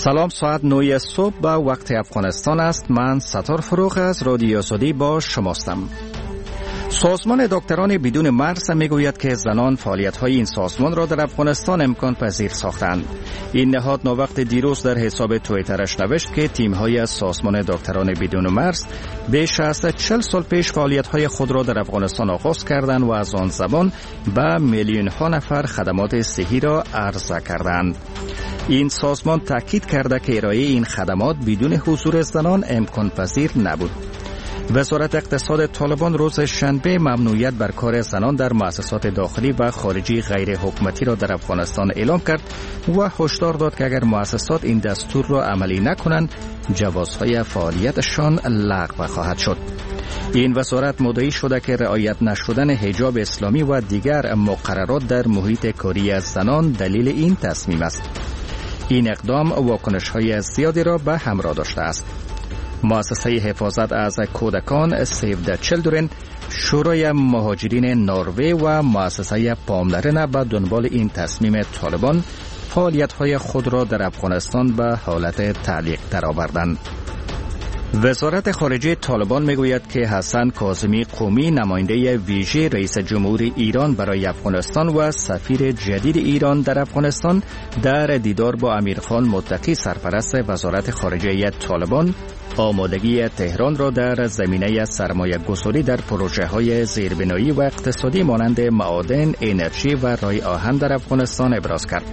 سلام، ساعت 9 صبح به وقت افغانستان است. من ستار فروغ از رادیو سعودی با شماستم. سازمان دکتران بدون مرز میگوید که زنان فعالیت‌های این سازمان را در افغانستان امکان پذیر ساختند. این نهاد ناوقت دیروز در حساب توییترش نوشت که تیم‌های از سازمان دکتران بدون مرز بیش از 40 سال پیش فعالیت‌های خود را در افغانستان آغاز کردند و از آن زمان به میلیون‌ها نفر خدمات صحی را عرضه کردند. این سازمان تاکید کرده که ارائه این خدمات بدون حضور زنان امکان پذیر نبود. وزارت اقتصاد طالبان روز شنبه ممنوعیت بر کار زنان در مؤسسات داخلی و خارجی غیر حکومتی را در افغانستان اعلام کرد و هشدار داد که اگر مؤسسات این دستور را عملی نکنند جوازهای فعالیتشان لغو خواهد شد. این وزارت مدعی شده که رعایت نشدن حجاب اسلامی و دیگر مقررات در محیط کاری از زنان دلیل این تصمیم است. این اقدام واکنش‌های زیادی را به همراه داشته است. مؤسسه حفاظت از کودکان سیو د چیلدرن، شورای مهاجرین نروژ و مؤسسه پاملرنه به دنبال این تصمیم طالبان فعالیت‌های خود را در افغانستان به حالت تعلیق درآوردند. وزارت خارجه طالبان میگوید که حسن کاظمی قمی، نماینده ویژه رئیس جمهور ایران برای افغانستان و سفیر جدید ایران در افغانستان، در دیدار با امیرخان متقی سرپرست وزارت خارجه طالبان آمادگی تهران را در زمینه سرمایه گذاری در پروژه های زیربنایی و اقتصادی مانند معادن، انرژی و رای آهن در افغانستان ابراز کرد.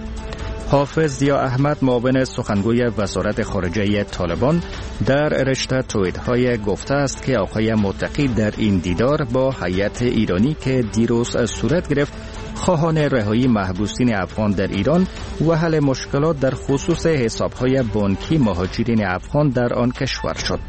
حافظ ضیا احمد، معاون سخنگوی وزارت خارجه طالبان، در رشته توییت‌های گفته است که آقای متقی در این دیدار با هیئت ایرانی که دیروز صورت گرفت خواهان رهایی محبوسین افغان در ایران و حل مشکلات در خصوص حساب‌های بانکی مهاجرین افغان در آن کشور شد.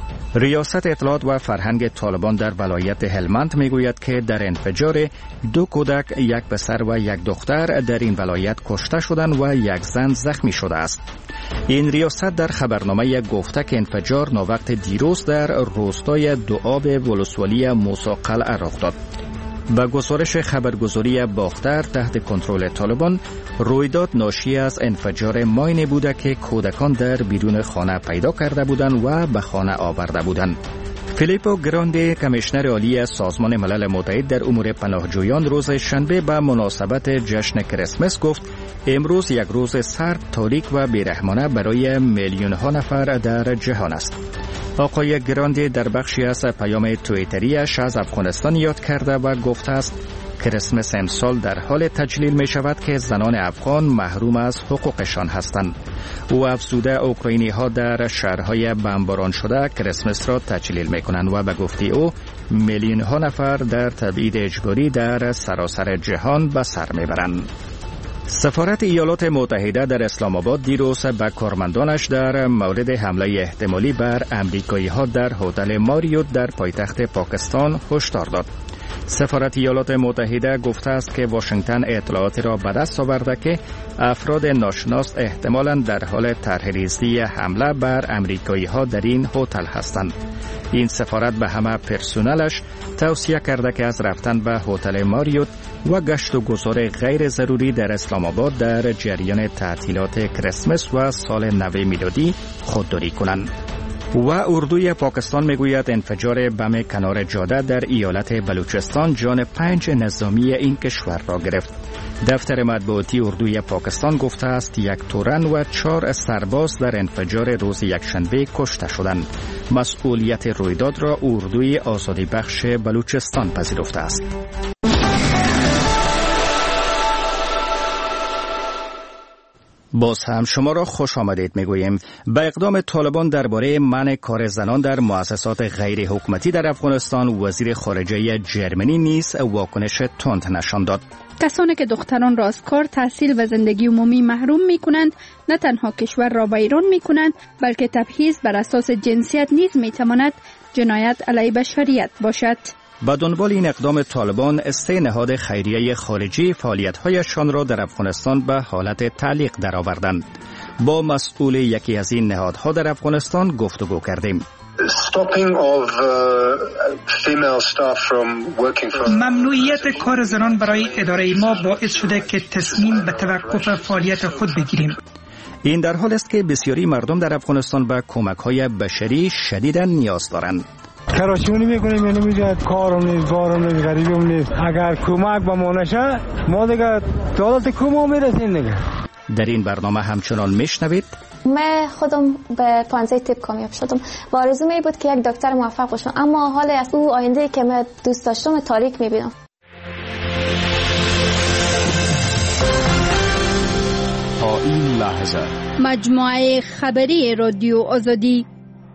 ریاست اطلاعات و فرهنگ طالبان در ولایت هلمند میگوید که در انفجار 2 کودک، 1 پسر و 1 دختر در این ولایت کشته شدند و 1 زن زخمی شده است. این ریاست در خبرنامه گفته که انفجار ناوقت دیروز در روستای دوآب ولسوالی موسی قلعه رخ داد. با گزارش خبرگزاری باختر تحت کنترل طالبان، رویداد ناشی از انفجار ماین بوده که کودکان در بیرون خانه پیدا کرده بودند و به خانه آورده بودند. فیلیپو گراندی، کمیشنر عالی سازمان ملل متحد در امور پناهجویان، روز شنبه به مناسبت جشن کریسمس گفت امروز یک روز سرد، تاریک و بیرحمانه برای میلیون‌ها نفر در جهان است. آقای گراندی در بخشی از پیام توییتریش از افغانستان یاد کرده و گفته است کریسمس امسال در حال تجلیل می شود که زنان افغان محروم از حقوقشان هستند. او افزوده اوکراینی ها در شهرهای بمباران شده کریسمس را تجلیل می کنند و به گفته او میلیون ها نفر در تبعید اجباری در سراسر جهان به سر می برند. سفارت ایالات متحده در اسلام آباد دیروز به کارمندانش در مورد حمله احتمالی بر امریکایی ها در هتل ماریوت در پایتخت پاکستان هشدار داد. سفارت ایالات متحده گفته است که واشنگتن اطلاعاتی را به دست آورده که افراد ناشناس احتمالاً در حال طرح‌ریزی حمله بر امریکایی ها در این هتل هستند. این سفارت به همه پرسنلش توصیه کرده که از رفتن به هتل ماریوت و گشت و گذار غیر ضروری در اسلام آباد در جریان تعطیلات کریسمس و سال نو میلادی خودداری کنند. و اردوی پاکستان میگوید انفجار بم کنار جاده در ایالت بلوچستان جان 5 نظامی این کشور را گرفت. دفتر مطبوعاتی اردوی پاکستان گفته است 1 تورن و 4 سرباز در انفجار روز یکشنبه کشته شدند. مسئولیت رویداد را اردوی آزادی بخش بلوچستان پذیرفته است. باز هم شما را خوش آمدید میگوییم. به اقدام طالبان درباره منع کار زنان در مؤسسات غیر حکومتی در افغانستان، وزیر خارجه جرمنی نیز واکنش تند نشان داد. کسانی که دختران را از کار، تحصیل و زندگی عمومی محروم می کنند، نه تنها کشور را ویران می کنند، بلکه تبعیض بر اساس جنسیت نیز می تواند جنایت علیه بشریت باشد. با دنبال این اقدام طالبان 3 نهاد خیریه خارجی فعالیت‌هایشان را در افغانستان به حالت تعلیق درآوردند. با مسئول یکی از این نهادها در افغانستان گفتگو کردیم. ممنوعیت کار زنان برای اداره ما باعث شده که تصمیم به توقف فعالیت خود بگیریم. این در حال است که بسیاری مردم در افغانستان به کمک‌های بشری شدیداً نیاز دارند. کراشونی میکنیم یعنی میگه کارم نیست بارم نیست غریبم نیست. اگر کمک به ما نشه ما دیگه دولت کمو میرسیم دیگه. در این برنامه همچنان میشنوید من خودم به 15 تیپ کامیاب شدم و آرزوم این بود که یک دکتر موفق باشم، اما حال از او آینده که من دوست داشتم تاریک میبینم. تا این لحظه مجموعه خبری رادیو آزادی.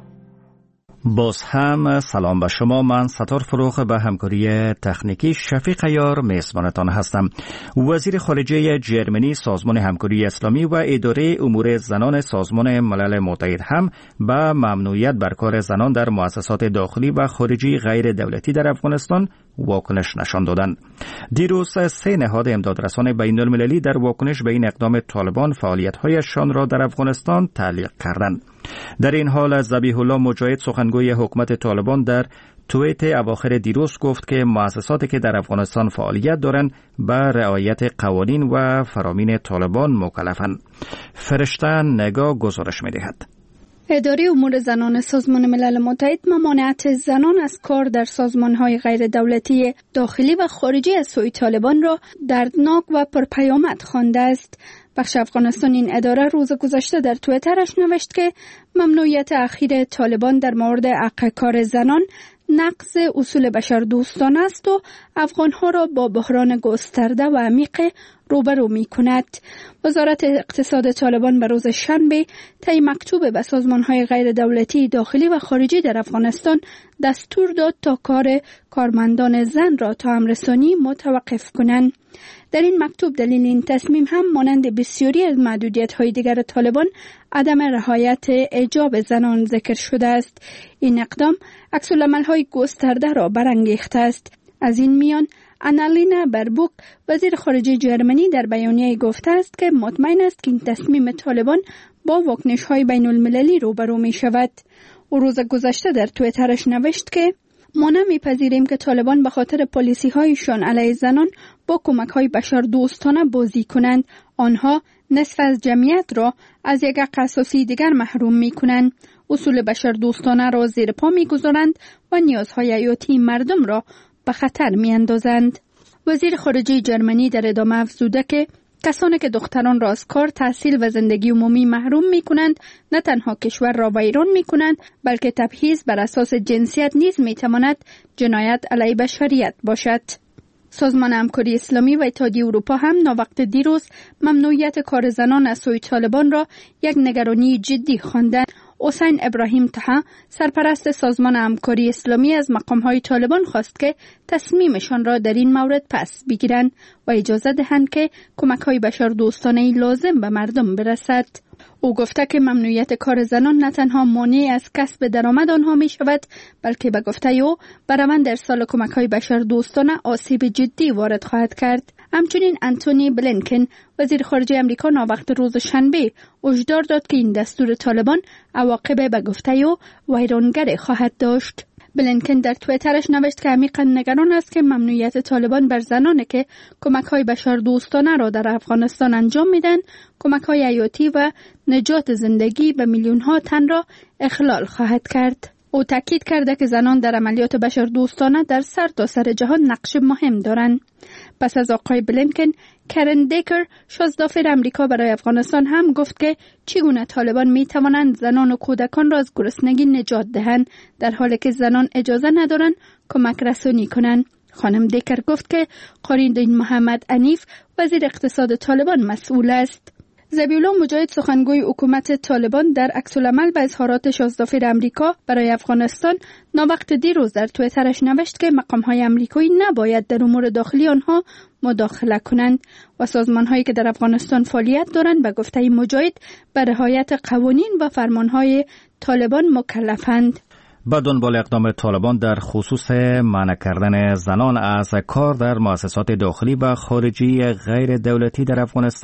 باز هم سلام به شما. من ستار فروغ به همکاری تکنیکی شفیق عیار میزبانتان هستم. وزیر خارجه جرمنی سازمان همکاری اسلامی و اداره امور زنان سازمان ملل متحد هم به ممنوعیت بر کار زنان در مؤسسات داخلی و خارجی غیر دولتی در افغانستان واکنش نشان دادند. دیروز 3 نهاد امدادرسان بین المللی در واکنش به این اقدام طالبان فعالیت‌هایشان را در افغانستان تعلیق کردند. در این حال ذبیح الله مجاهد سخنگوی حکومت طالبان در توییت اواخر دیروز گفت که مؤسساتی که در افغانستان فعالیت دارند به رعایت قوانین و فرامین طالبان مکلفند. فرشته نگاه گزارش می‌دهد. اداره امور زنان سازمان ملل متحد ممانعت زنان از کار در سازمان‌های غیر دولتی داخلی و خارجی از سوی طالبان را دردناک و پرپیامد خوانده است. بخش افغانستان این اداره روز گذشته در توییترش نوشت که ممنوعیت اخیر طالبان در مورد حق کار زنان نقض اصول بشردوستانه است و افغانها را با بحران گسترده و عمیق روبرو می کند. وزارت اقتصاد طالبان به روز شنبه طی مکتوب به سازمان‌های غیر دولتی داخلی و خارجی در افغانستان دستور داد تا کار کارمندان زن را تا امرسانی متوقف کنند. در این مکتوب دلیل این تصمیم هم مانند بسیاری از محدودیت‌های دیگر طالبان عدم رعایت حجاب زنان ذکر شده است. این اقدام عکس‌العمل‌های گسترده را برانگیخته است. از این میان آنالینا بربوک وزیر خارجه جرمنی در بیانیه گفته است که مطمئن است که این تصمیم طالبان با واکنش‌های بین المللی روبرو می شود. او روز گذشته در توییترش نوشت که ما نمیپذیریم که طالبان به خاطر پالیسی‌هایشان علیه زنان با کمک‌های بشردوستانه بازی کنند. آنها نصف از جمعیت را از یک حق اساسی دیگر محروم می‌کنند. اصول بشردوستانه را زیر پا می‌گذارند و نیازهای حیاتی مردم را به خطر می‌اندازند. وزیر خارجه جرمنی در ادامه افزوده که کسانی که دختران را از کار، تحصیل و زندگی عمومی محروم می‌کنند نه تنها کشور را ویران می‌کنند بلکه تبعیض بر اساس جنسیت نیز می‌تواند جنایت علیه بشریت باشد. سازمان همکاری اسلامی و اتحادیه اروپا هم ناوقت دیروز ممنوعیت کار زنان از سوی طالبان را یک نگرانی جدی خواندند. حسین ابراهیم طه سرپرست سازمان همکاری اسلامی از مقام‌های طالبان خواست که تصمیمشان را در این مورد پس بگیرند و اجازه دهند که کمک‌های بشردوستانه لازم به مردم برسد. او گفته که ممنوعیت کار زنان نه تنها مانع از کسب درآمد آنها می شود بلکه به گفته او به روند ارسال کمک‌های بشردوستانه آسیب جدی وارد خواهد کرد. همچنین انتونی بلینکن وزیر خارجه امریکا ناوقت روز شنبه هشدار داد که این دستور طالبان عواقب به گفته او ویرانگر خواهد داشت. بلینکن در توییترش نوشت که عمیقاً نگران است که ممنوعیت طالبان بر زنانی که کمک‌های بشردوستانه را در افغانستان انجام میدن، کمک‌های حیاتی و نجات زندگی به میلیون‌ها تن را اخلال خواهد کرد. او تاکید کرده که زنان در عملیات بشردوستانه در سرتاسر جهان نقش مهم دارند. پس از آقای بلینکن، کرن دیکر شازدافر امریکا برای افغانستان هم گفت که چگونه طالبان می توانند زنان و کودکان را از گرسنگی نجات دهند در حالی که زنان اجازه ندارند کمک رسانی کنند. خانم دیکر گفت که قاریدین محمد عنیف وزیر اقتصاد طالبان مسئول است. ذبیح الله مجاهد سخنگوی حکومت طالبان در عکس‌العمل به اظهارات شازدافر امریکا برای افغانستان ناوقت دیروز در توییترش نوشت که مقام‌های آمریکایی نباید در امور داخلی آنها مداخله کنند و سازمان‌هایی که در افغانستان فعالیت دارند به گفته مجاهد به رعایت قوانین و فرمان‌های طالبان مکلفند. با دنبال اقدام طالبان در خصوص منع کردن زنان از کار در مؤسسات داخلی و خارجی غیر دولتی در افغانستان،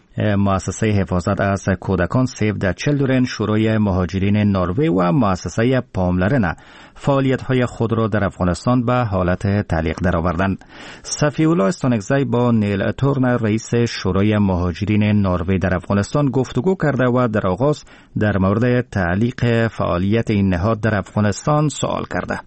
مؤسسه حفاظت از کودکان سیو د چیلدرن، شورای مهاجرین نروژ و مؤسسه پاملرن فعالیت‌های خود را در افغانستان به حالت تعلیق درآوردند. صفی‌الله استانکزی با نیل تورنر رئیس شورای مهاجرین نروژ در افغانستان گفتگو کرده و در آغاز در مورد تعلیق فعالیت این نهاد در افغانستان سوال کرده.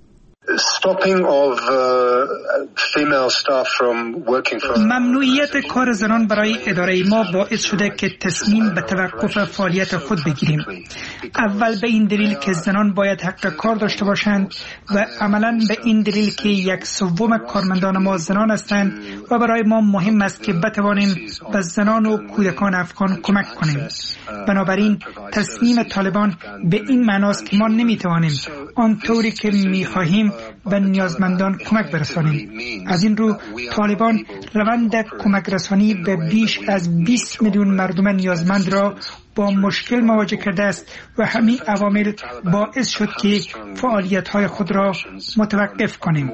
ممنوعیت کار زنان برای اداره ما باعث شده که تصمیم به توقف فعالیت خود بگیریم. اول به این دلیل که زنان باید حق کار داشته باشند و عملاً به این دلیل که 1/3 کارمندان ما زنان هستند و برای ما مهم است که بتوانیم به زنان و کودکان افغان کمک کنیم. بنابراین تصمیم طالبان به این معناست که ما نمیتوانیم آنطوری که میخواهیم به نیازمندان کمک برسانیم. از این رو طالبان روند کمک رسانی به بیش از 20 میلیون مردم نیازمند را با مشکل مواجه کرده است و همین عوامل باعث شد که فعالیت‌های خود را متوقف کنیم.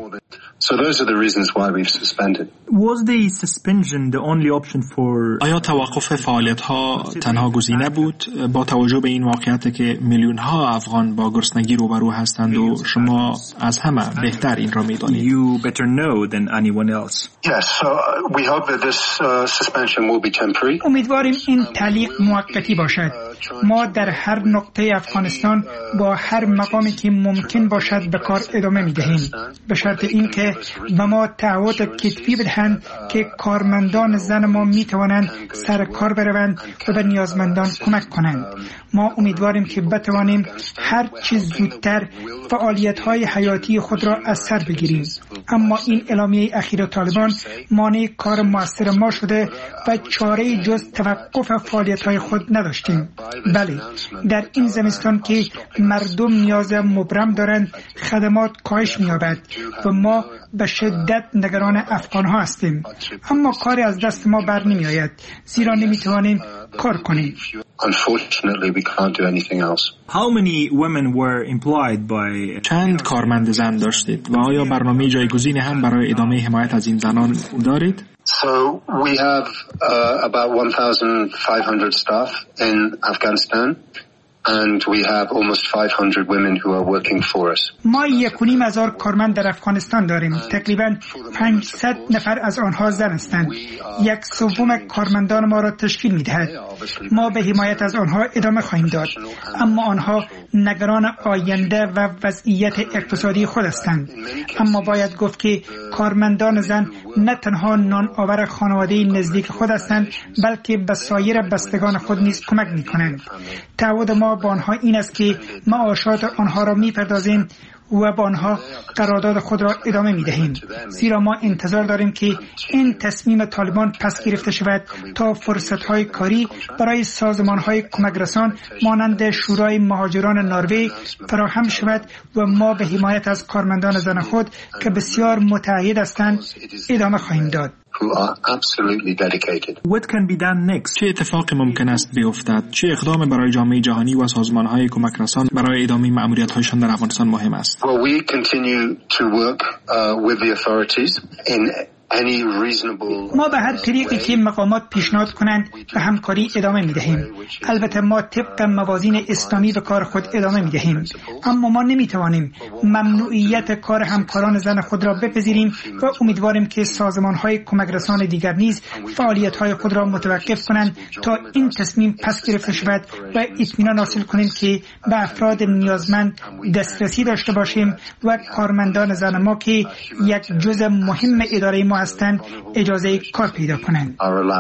آیا توقف فعالیت‌ها تنها گزینه بود با توجه به این واقعیت که میلیون‌ها افغان با گرسنگی روبرو هستند و شما از همه بهتر این را می‌دانید؟ امیدواریم این تعلیق موقتی باشد. ما در هر نقطه افغانستان با هر مقامی که ممکن باشد به کار ادامه می‌دهیم، به شرط اینکه به ما تعهد کتبی بدهند که کارمندان زن ما می‌توانند سر کار بروند و به نیازمندان کمک کنند. ما امیدواریم که بتوانیم هر چه زودتر فعالیت‌های حیاتی خود را از سر بگیریم. اما این اعلامیه اخیر طالبان مانع کار موثر ما شده و چاره‌ای جز توقف فعالیت‌های خود نداشتیم. بله، در این زمستان که مردم نیاز مبرم دارند خدمات کاهش می‌یابد و ما به شدت نگران افغان‌ها هستیم. اما کاری از دست ما بر نمی‌آید زیرا نمی‌توانیم کار کنیم. چند کارمند زن داشتید و آیا برنامه جایگزینی هم برای ادامه حمایت از این زنان دارید؟ So we have about 1,500 staff in Afghanistan and we have almost 500 women who are working for us. ما 1,500 کارمند در افغانستان داریم. تقریباً 500 نفر از آنها زن هستند. 1/3 کارمندان ما را تشکیل می‌دهد. ما به حمایت از آنها ادامه خواهیم داد، اما آنها نگران آینده و وضعیت اقتصادی خود هستند. اما باید گفت که کارمندان زن نه تنها نان آور خانواده نزدیک خود هستند، بلکه به سایر بستگان خود نیز کمک می‌کنند. تعهد ما با آنها این است که معاشات آنها را می‌پردازیم و با آنها قرارداد خود را ادامه می‌دهیم، زیرا ما انتظار داریم که این تصمیم طالبان پس گرفته شود تا فرصت‌های کاری برای سازمان‌های کمک‌رسان مانند شورای مهاجران نروژ فراهم شود و ما به حمایت از کارمندان زن خود که بسیار متعهد هستند ادامه خواهیم داد. چه اتفاقی ممکن است بیفتد؟ چه اقدام برای جامعه جهانی و سازمان‌های کمک‌رسان برای ادامه مأموریت‌هایشان در افغانستان مهم است؟ ما به هر طریقی که مقامات پیشنهاد کنند به همکاری ادامه می‌دهیم. البته ما طبق موازین اسلامی به کار خود ادامه می‌دهیم، اما ما نمی‌توانیم ممنوعیت کار همکاران زن خود را بپذیریم و امیدواریم که سازمان‌های کمک‌رسان دیگر نیز فعالیت‌های خود را متوقف کنند تا این تصمیم پس گرفته شود و اطمینان حاصل کنیم که به افراد نیازمند دسترسی داشته باشیم و کارمندان زن ما که یک جزء مهم اداره ما هستند اجازه کار پیدا کنند.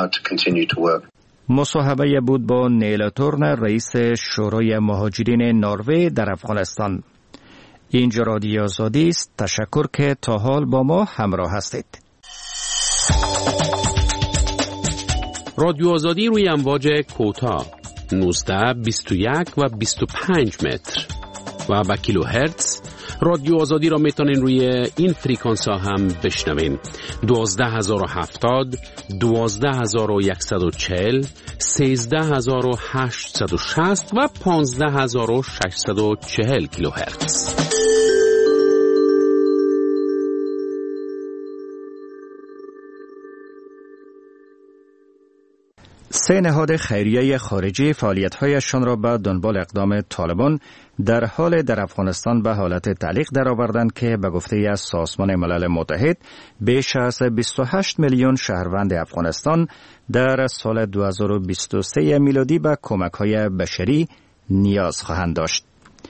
مصاحبه بود با نیل تورنر رئیس شورای مهاجرین نروژ در افغانستان. اینجا رادیو آزادی است. تشکر که تا حال با ما همراه هستید. رادیو آزادی روی امواج کوتاه 19، 21 و 25 متر و با کیلوهرتز. رادیو آزادی را میتونین روی این فریکانس ها هم بشنوین: 12070، 12140، 13860 و 15640 کیلوهرتز. سه نهاد خیریه خارجی فعالیت‌هایشان را به دنبال اقدام طالبان در حال در افغانستان به حالت تعلیق درآوردند که به گفته از سازمان ملل متحد بیش از 28 میلیون شهروند افغانستان در سال 2023 میلادی به کمک‌های بشری نیاز خواهند داشت.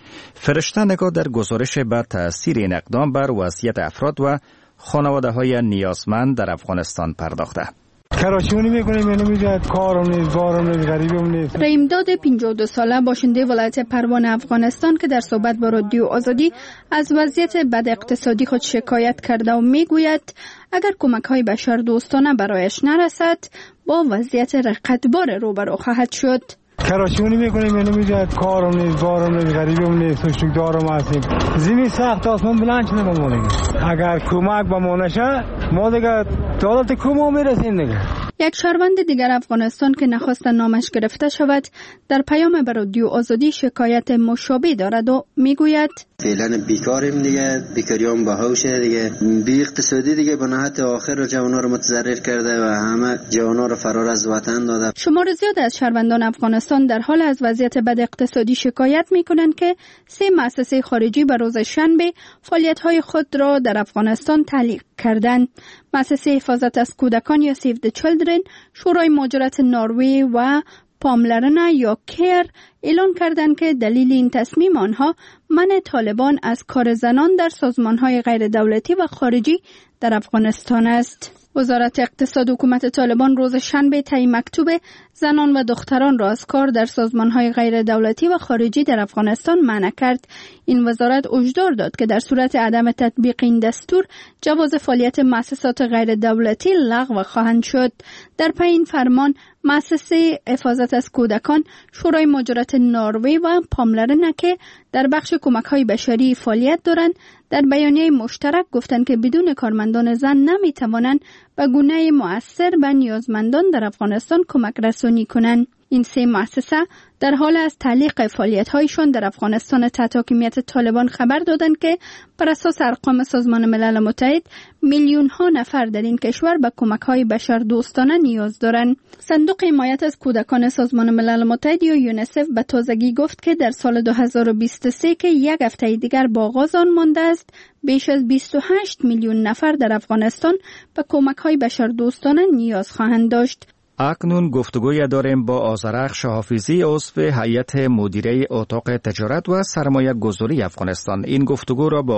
فرشته نگاه در گزارش بر تأثیر این اقدام بر وضعیت افراد و خانواده‌های نیازمند در افغانستان پرداخته. کراشونی میکنیم یعنی میگه کارم نیست بارم نیست غریبم نیست. رحیمداد 52 ساله باشنده ولایت پروان افغانستان که در صحبت با رادیو آزادی از وضعیت بد اقتصادی خود شکایت کرده و میگوید اگر کمک‌های بشردوستانه برایش نرسد با وضعیت رقتبار روبرو خواهد شد. کراشونی میکنیم یعنی میگه کارم نیست بارم نیست غریبم نیست سوشک دارم هستیم. زمین سخت آسمان بلند شده با ما دیگه. اگر کمک به ما نشه ما دیگه دولت کمو میرسیم دیگه. یک شهروند دیگر افغانستان که نخواست نامش گرفته شود در پیام به رادیو آزادی شکایت مشابه دارد و میگوید فعلا بیکاریم دیگه، بیکاریام باهوشه دیگه، بی اقتصادی دیگه به نهایت آخر جوانا رو متضرر کرده و همه جوانا رو فرار از وطن داده. شمار زیاد از شهروندان افغانستان در حال از وضعیت بد اقتصادی شکایت میکنند که 3 مؤسسه خارجی به روز شنبه فعالیت‌های خود را در افغانستان تعلیق کردند. مؤسسه حفاظت از کودکان یا سیو د چیلدرن، شورای مهاجرت نروژ و پاملرنه یا کیر اعلان کردند که دلیل این تصمیم آنها منع طالبان از کار زنان در سازمان‌های غیر دولتی و خارجی در افغانستان است. وزارت اقتصاد حکومت طالبان روز شنبه طی مکتوب زنان و دختران را از کار در سازمان‌های غیر دولتی و خارجی در افغانستان منع کرد. این وزارت هشدار داد که در صورت عدم تطبیق این دستور جواز فعالیت مؤسسات غیر دولتی لغو خواهند شد. در پی این فرمان مؤسسه حفاظت از کودکان، شورای مهاجرت نروژ و پاملرنه که در بخش کمک‌های بشری فعالیت دارند در بیانیه مشترک گفتند که بدون کارمندان زن نمی‌توانند به گونه مؤثر به نیازمندان در افغانستان کمک رسانی کنند. این 3 مؤسسه در حال از تعلیق فعالیت‌هایشان در افغانستان تحت حاکمیت طالبان خبر دادند که بر اساس ارقام سازمان ملل متحد میلیون‌ها نفر در این کشور به کمک‌های بشردوستانه نیاز دارند. صندوق حمایت از کودکان سازمان ملل متحد یا یونیسف به تازگی گفت که در سال 2023 که یک هفته دیگر با آغاز آن مانده است، بیش از 28 میلیون نفر در افغانستان به کمک‌های بشردوستانه نیاز خواهند داشت. اکنون گفتگوی داریم با آذرخش حافظی، عضو هیئت مدیره اتاق تجارت و سرمایه گذاری افغانستان. این گفتگو را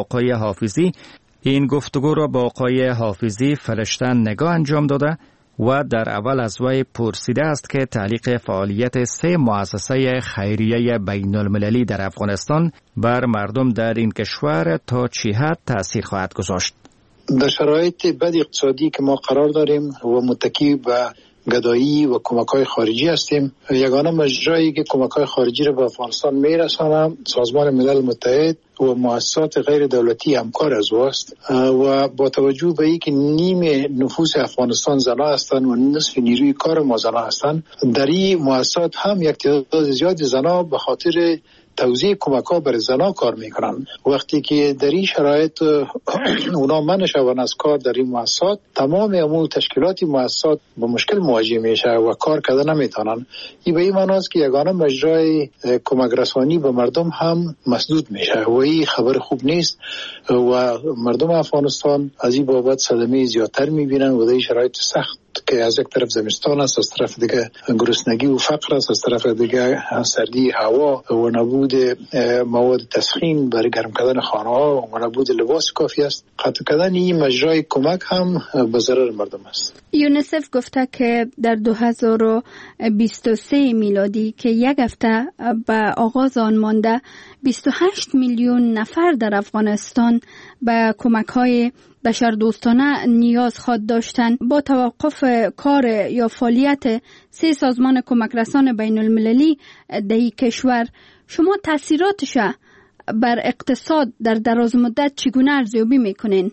با آقای حافظی فرشته نگاه انجام داده و در اول از وی پرسیده است که تعلیق فعالیت 3 مؤسسه خیریه بین المللی در افغانستان بر مردم در این کشور تا چه حد تأثیر خواهد گذاشت. در شرایط بد اقتصادی که ما قرار داریم و متکی به گدایی و کمک‌های خارجی هستیم، یگانه مجرایی که کمک‌های خارجی را به افغانستان می‌رسانم سازمان ملل متحد و مؤسسات غیر دولتی همکار از اوست و با توجه به اینکه نیم نفوس افغانستان زنان هستند و نصف نیروی کار ما زنان هستند، در این مؤسسات هم یک تعداد زیادی زنان به خاطر توزیع کمک‌ها برای زنان کار میکنن. وقتی که در این شرایط اونا منع شوند از کار در این مؤسسات، تمام امور تشکیلات مؤسسات با مشکل مواجه میشه و کار کردن نمیتونن. این به این معنی است که یگانه مجرای کمک رسانی به مردم هم مسدود میشه و این خبر خوب نیست و مردم افغانستان از این بابت صدمه زیادتر میبینن و در این شرایط سخت که از یک طرف زمستان است، از طرف دیگه گرسنگی و فقر است، از طرف دیگه سردی هوا و نبود مواد تسخین برای گرم کردن خانه‌ها و نبود لباس کافی است. قطع کردن این مجرای کمک هم به ضرر مردم است. یونیسف گفته که در 2023 میلادی که یک هفته به آغاز آن مانده 28 میلیون نفر در افغانستان به کمک‌های بشردوستانه نیاز خواهد داشتند. با توقف کار یا فعالیت 3 سازمان کمک رسان بین المللی در این کشور، شما تاثیراتش بر اقتصاد در دراز مدت چگونه ارزیابی میکنین؟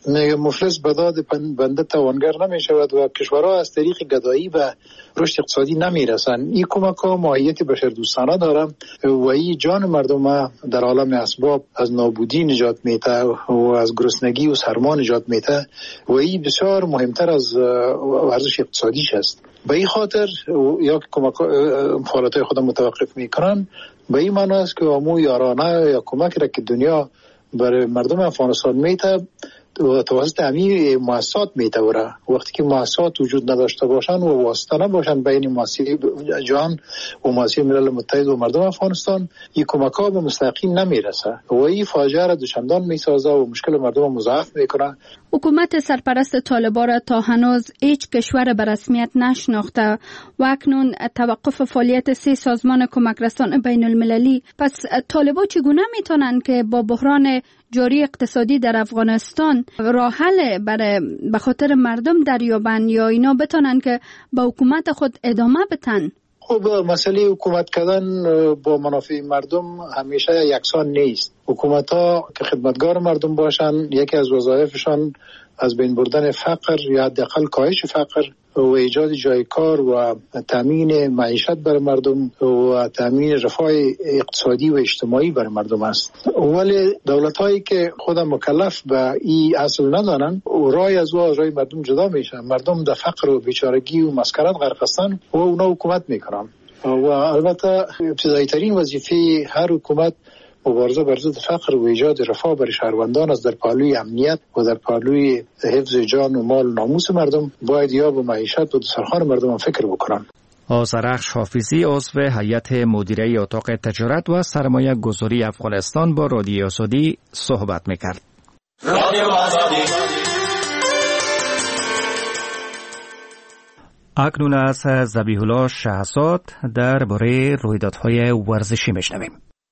مفلس به داد بنده توانگر نمی شود و کشورها از طریق گدایی و رشد اقتصادی نمی رسند. این کمک ها ماهیت بشردوستانه دارم و این جان مردم در عالم اسباب از نابودی نجات میده و از گرسنگی و سرما نجات میده و این بسیار مهمتر از ارزش اقتصادیش است. به این خاطر یا که فعالیت‌های خود متوقف میکنن، به این معنی است که امو یارانه یا کمک را که دنیا برای مردم افغانستان میده و توسط همین مؤسسات میتوره. وقتی که مؤسسات وجود نداشته باشن و واسطه نباشن بین مؤسسه جهان و مؤسسه ملل متحد و مردم افغانستان، این کمک ها به مستقیم نمیرسه و این فاجعه را دوچندان میسازه و مشکل مردم مضاعف میکنه. حکومت سرپرست طالبان را تا هنوز هیچ کشور به رسمیت نشناخته و اکنون توقف فعالیت 3 سازمان کمک رسان بین المللی. پس طالبان چگونه میتونن که با بحران جاری اقتصادی در افغانستان راه حل به خاطر مردم دریابند یا اینا بتونن که با حکومت خود ادامه بدن؟ خب مسئله حکومت کردن با منافع مردم همیشه یکسان نیست. حکومت ها که خدمتگار مردم باشن، یکی از وظایفشان از بین بردن فقر یا حداقل کاهش فقر و ایجاد جای کار و تامین معیشت برای مردم و تامین رفاه اقتصادی و اجتماعی برای مردم است. ولی دولت هایی که خود مکلف به این اصل ندانن رای از رای مردم جدا میشن. مردم در فقر و بیچارگی و مسکرت غرق هستند و اونا حکومت میکنن و البته ابتدایی ترین وظیفه هر حکومت مبارزه بر ضد فقر و ایجاد رفاه برای شهروندان است. در پهلوی امنیت و در پهلوی حفظ جان و مال و ناموس مردم باید یا به معیشت و دسترخوان مردم فکر بکنن. آذرخش حافظی عضو هیئت مدیره اتاق تجارت و سرمایه گذاری افغانستان با رادیو آزادی صحبت میکرد. اکنون از ذبیح الله شهزاد درباره رویدادهای ورزشی میشنویم.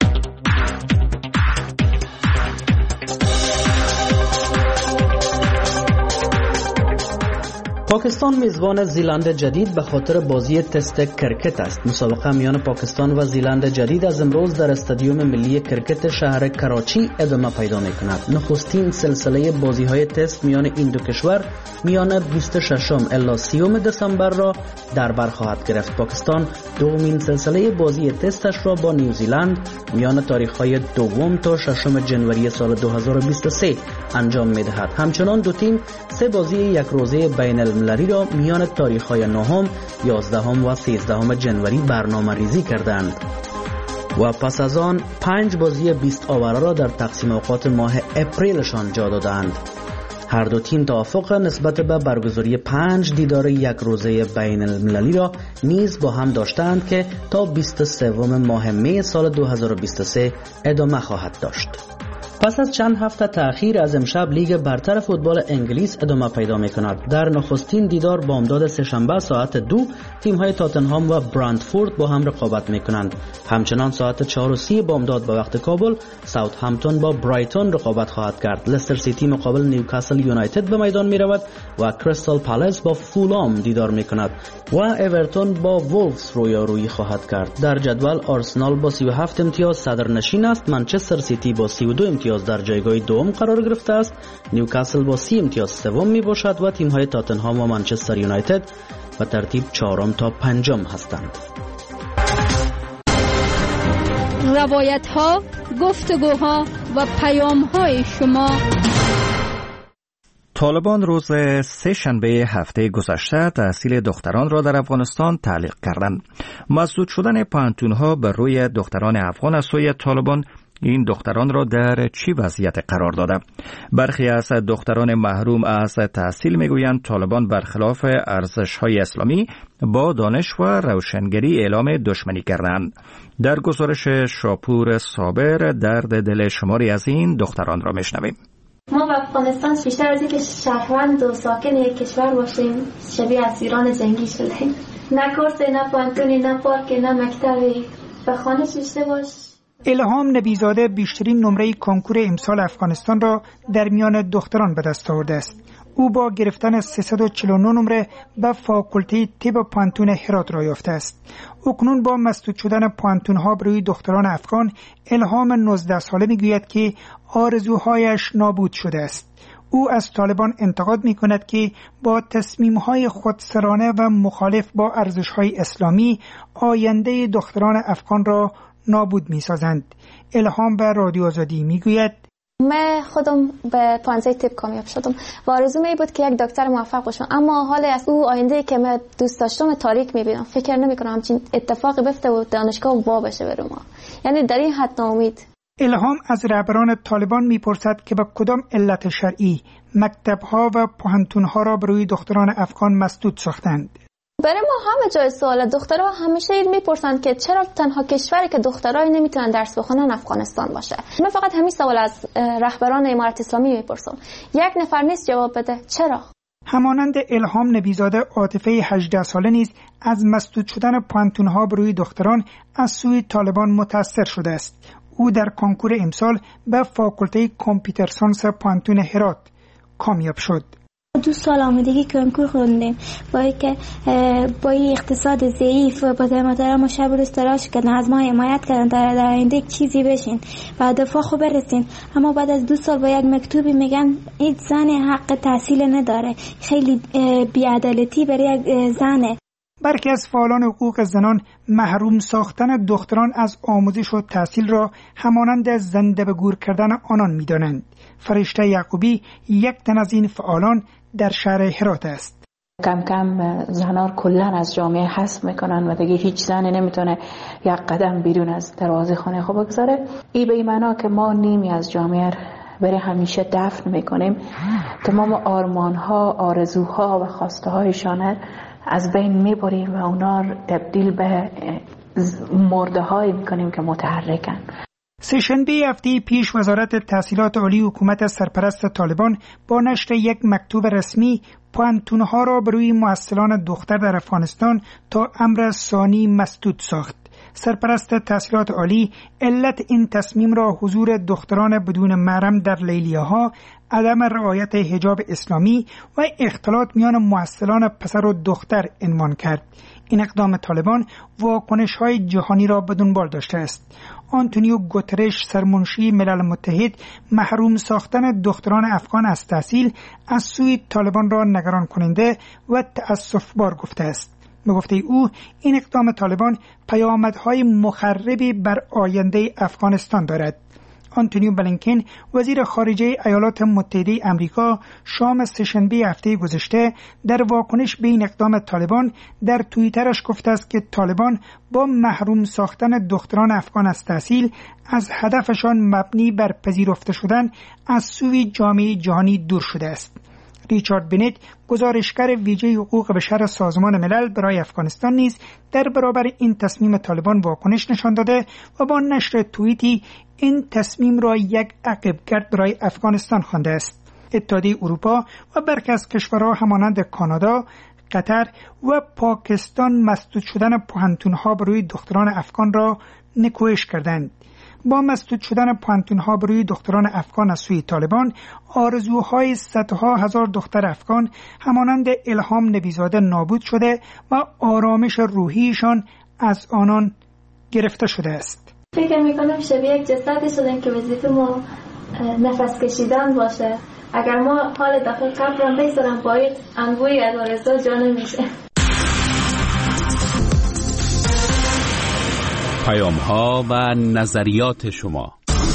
پاکستان میزبان زیلند جدید به خاطر بازی تست کرکت است. مسابقه میان پاکستان و زیلند جدید از امروز در استادیوم ملی کرکت شهر کراچی ادامه پیدا می‌کند. نخستین سلسله بازی‌های تست میان این دو کشور میان 26 الی 30 دسامبر را در بر خواهد گرفت. پاکستان دومین سلسله بازی تستش را با نیوزیلند میان تاریخ‌های 2 تا 6 جنوری سال 2023 انجام می‌دهد. همچنان دو تیم 3 بازی یک روزه بین المللی را میان تاریخ‌های 9، 11 و 13 جنوری برنامه‌ریزی کردند و پس از آن 5 بازی 20 آوره را در تقسیم اوقات ماه اپریلشان جا دادند. هر دو تیم توافق نسبت به برگزاری 5 دیدار یک روزه بین المللی را نیز با هم داشتند که تا 23 ماه می سال 2023 ادامه خواهد داشت. پس از چند هفته تأخیر از امشب لیگ برتر فوتبال انگلیس ادامه پیدا می‌کند. در نخستین دیدار بامداد سه‌شنبه ساعت 2 تیم‌های تاتنهام و برندفورد با هم رقابت می‌کنند. همچنان ساعت 4:30 بامداد به وقت کابل ساوثهمپتون با برایتون رقابت خواهد کرد. لستر سیتی مقابل نیوکاسل یونایتد به میدان می‌رود و کریستال پالاس با فولام دیدار می‌کند و اورتون با وولفز رویارویی خواهد کرد. در جدول آرسنال با 37 امتیاز صدرنشین است. منچستر سیتی با 32 امتیاز در جایگاه دوم قرار گرفته است. نیوکاسل با 30 امتیاز سوم می باشد و تیم‌های تاتنهام و منچستر یونایتد به ترتیب 4 تا 5 هستند. روایت‌ها، گفتگوها و پیام‌های شما. طالبان روز سه‌شنبه هفته گذشته تحصیل دختران را در افغانستان تعلیق کردند. مسدود شدن پانتون‌ها بر روی دختران افغان از سوی طالبان این دختران را در چی وضعیت قرار داده؟ برخی از دختران محروم از تحصیل میگویند طالبان برخلاف ارزش‌های اسلامی با دانش و روشنگری اعلام دشمنی کردند. در گزارش شاپور صابر درد دل شماری از این دختران را میشنویم. ما به افغانستان بیشتر از اینکه شهروند و ساکن یک کشور باشیم شبیه اسیران جنگی شدیم. نه کورس، نه پانتونی، نه پارک، نه مکتبی. به خانه شیشته باش. الهام نبیزاده بیشترین نمره کنکور امسال افغانستان را در میان دختران به دست آورده است. او با گرفتن 349 نمره به فاکولته طب پانتون هرات را یافته است. اکنون با مسدود شدن پانتون‌ها بر روی دختران افغان، الهام 19 ساله میگوید که آرزوهایش نابود شده است. او از طالبان انتقاد می کند که با تصمیم‌های خودسرانه و مخالف با ارزش‌های اسلامی آینده دختران افغان را نابود می‌سازند. الهام به رادیو آزادی می‌گوید: من خودم به پانزه طب کامیاب شدم و آرزوم این بود که یک دکتر موفق باشم، اما حال از او آینده که من دوست داشتم تاریک می‌بینم. فکر نمی‌کنم همچین اتفاقی بیفته و دانشگاه وا بشه برای ما. یعنی در این حد ناامید. الهام از رهبران طالبان می‌پرسد که به کدام علت شرعی مکتب‌ها و پوهنتون‌ها را برای دختران افغان مسدود ساختند. برای ما همه جای سوال دخترها همیشه میپرسند که چرا تنها کشوری که دخترای نمیتونن درس بخونن افغانستان باشه. من فقط همین سوال از رهبران امارت اسلامی میپرسم. یک نفر نیست جواب بده چرا. همانند الهام نبیزاده، عاطفه 18 ساله نیز از مسدود شدن پوهنتون‌ها برای دختران از سوی طالبان متاثر شده است. او در کنکور امسال به فاکولته کامپیوتر ساینس پوهنتون هرات کامیاب شد. 2 سال آمادگی کنکور خوندیم با اقتصاد ضعیف و با مادرم و شب و روز تلاش کردن، از ما حمایت کردن در آینده چیزی بشین و هدف خوب برسین. اما بعد از 2 سال با یک مکتوبی میگن هیچ زن حق تحصیل نداره. خیلی بی‌عدالتی برای یک زنه. برخی از فعالان حقوق زنان محروم ساختن دختران از آموزش و تحصیل را همانند زنده به گور کردن آنان می‌دانند. فرشته یعقوبی یک تن از این فعالان در شهر هرات است. کم کم زنان کلا از جامعه حذف میکنن و دیگه هیچ زنی نمیتونه یک قدم بیرون از دروازه خانه خود بگذاره. این به این معنا که ما نیمی از جامعه برای همیشه دفن میکنیم. تمام آرمانها، آرزوها و خواسته هایشان از بین میبریم و اونا تبدیل به مرده هایی میکنیم که متحرکن. سه‌شنبه هفته پیش وزارت تحصیلات عالی حکومت سرپرست طالبان با نشر یک مکتوب رسمی پوهنتون‌ها را برای محصلان دختر در افغانستان تا امر ثانی مسدود ساخت. سرپرست تحصیلات عالی علت این تصمیم را حضور دختران بدون محرم در لیلیه‌ها، عدم رعایت حجاب اسلامی و اختلاط میان محصلان پسر و دختر عنوان کرد. این اقدام طالبان واکنش‌های جهانی را به دنبال داشته است. آنتونیو گوترش، سرمنشی ملل متحد، محروم ساختن دختران افغان از تحصیل از سوی طالبان را نگران کننده و تأسف‌بار گفته است. به گفته او این اقدام طالبان پیامدهای مخربی بر آینده افغانستان دارد. آنتونیو بلینکن، وزیر خارجه ایالات متحده آمریکا، شام سه‌شنبه هفته گذشته در واکنش به این اقدام طالبان در توییترش گفته است که طالبان با محروم ساختن دختران افغان از تحصیل از هدفشان مبنی بر پذیرفته شدن از سوی جامعه جهانی دور شده است. ریچارد بنت، گزارشگر ویژه حقوق بشر سازمان ملل برای افغانستان نیز در برابر این تصمیم طالبان واکنش نشان داده و با نشر توییتی این تصمیم را یک عقب‌گرد برای افغانستان خوانده است. اتحادیه اروپا و برخی از کشورها همانند کانادا، قطر و پاکستان مسدود شدن پوهنتون‌ها برای دختران افغان را نکوهش کردند. با مسدود شدن پوهنتون‌ها برای دختران افغان از سوی طالبان، آرزوهای صدها هزار دختر افغان همانند الهام نبیزاده نابود شده و آرامش روحیشان از آنان گرفته شده است. فکر میکنم شبیه یک جسدی شدن که وظیفه ما نفس کشیدن باشه. اگر ما حال داخل قبرم بگذارم باید انبوی از آرزو جا نمیشه. پیام‌ها و نظریات شما.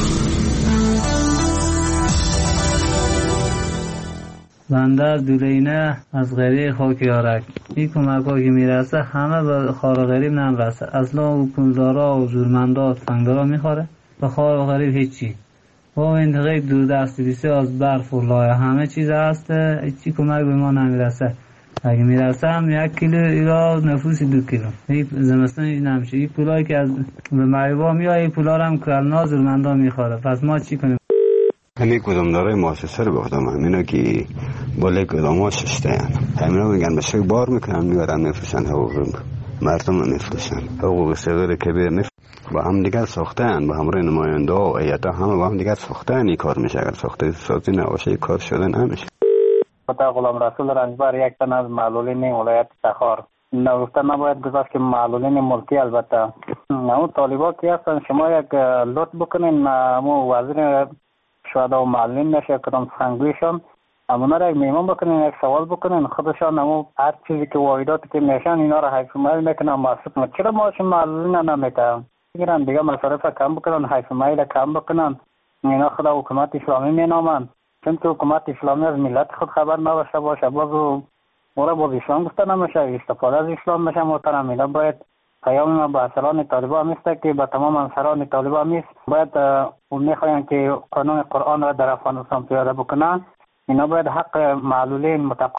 بنده از دولینه از غریب خاکیارک. این کمک ها که میرسه همه به خار غریب نمیرسه. اصلا او پولدارا و زورمندا فنگدارا میخوره به خار و غریب هیچی. با منطقه دور دستی بسیار از برف و لایه همه چیز هست، هیچی کمک به ما نمیرسه. اگه میرسه هم 1 کیلو ایرا نفوس 2 کیلو. این زمستان نمیشه. این پولایی که از به مریبا میاد این پولا رو هم کلنا زورمندا میخوره. پس ما چی کنیم؟ همین کدامدارای مؤسسه رو گفتم، همینا که بالای کدام‌ها شسته‌اند، همینا میگن به شک بار میکنن میارن میفروشن، حقوق مردم میفروشن، حقوق صغیر کبیر با هم دیگر ساختن، با همراه نماینده و هیئت‌ها همه با هم دیگر ساختن. این کار میشه، اگر ساخته سازی نباشه کار شده نمیشه. غلام رسول رنجبر، یک تن از معلولین ولایت تخار. نگفته نباید گذاشت که معلولین ملکی البته اون طالبا که هستن شما یک لطف بکنین مو وزیر شهدا و معلولین نشه کدام سنگویشان امونا را میمون بکنین، یک سوال بکنین، خودشان همون هر چیزی که واحداتی که میشن اینا را حیث میل میکنن محسوب. چرا ماشین معلولین نمیتن بگیرن دیگه مصارف کم بکنن، حیث میل کم بکنن. اینا خدا حکومت اسلامی مینامن، چون که حکومت اسلامی از ملت خود خبر نداشته باشه باز باز اسلام گفته نمیشه، استفاده از اسلام میشه. محترم اینا باید پیام ما به اصلان طالبان است که به تمام انصاران طالبان است، باید میخواین که قانون قرآن را در افغانستان پیاده بکنن. اینا باید حق معلولین